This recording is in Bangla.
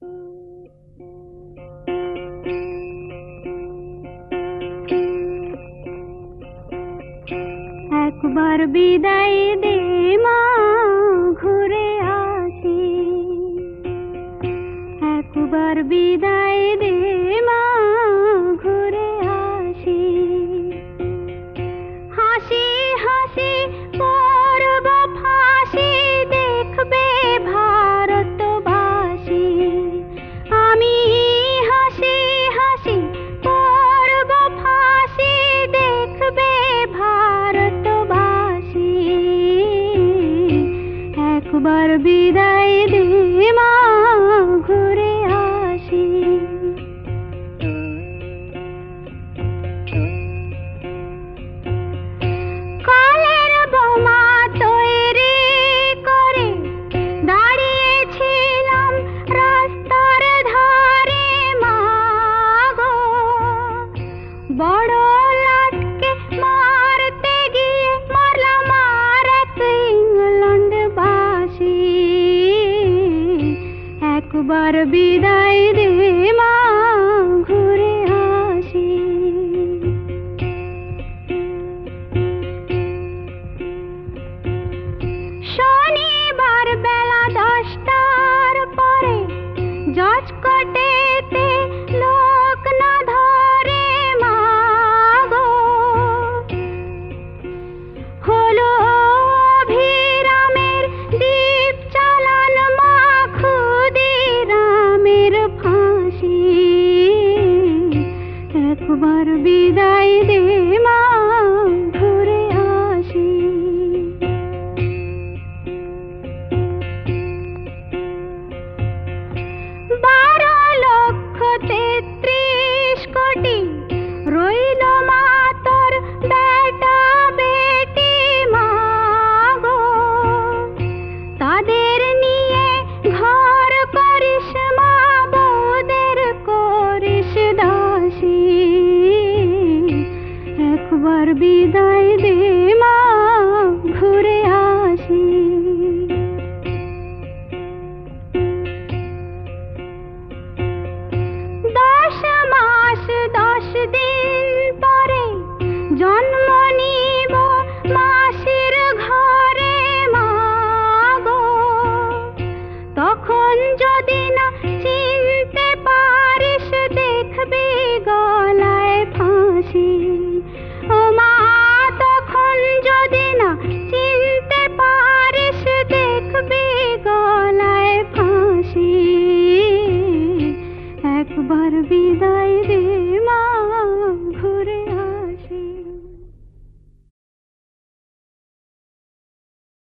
একবার বিদায় দে মা, ঘুরে আসি। একবার বিদায় দে মা, ঘুরে আসি। হাসি হাসি পড়ব ফাঁসি, দেখবে ভারতবাসী। আমি হাসি হাসি পড়ব ফাঁসি, দেখবে ভারতবাসী। একবার বিদায় দে মা, ঘুরে আসি। কালের বোমা তৈরি করে দাঁড়িয়েছিলাম রাস্তার ধারে মা গো। বড় লাটকে মারতে গিয়ে মারলাম আর এক ইংল্যান্ডবাসী। একবার বিদায় দে মা, ঘুরে আসি। শনিবার বেলা 10টার পরে জজ কোর্টেতে লোক না ধরে মা গো। হলো অভিরামের দ্বীপ চালান মা, ক্ষুদিরামের ফাঁসি। একবার বিদায় দে মা, ঘুরে আসি। 12,33,000,000,000 রইল মা তোর বেটা বেটি মা গো। তাদের নিয়ে ঘর করিস মা, বউদের করিস দাসী। একবার বিদায় দে মা, ঘুরে আসি। 10 মাস 10 দিন পরে জন্ম নিব মাসির ঘরে মা গো। তখন যদি না চিনতে পারিস, দেখবি গলায় ফাঁসি। ও মা, তখন যদি না চিনতে পারিস, দেখবি গলায় ফাঁসি। একবার বিদায় দে মা।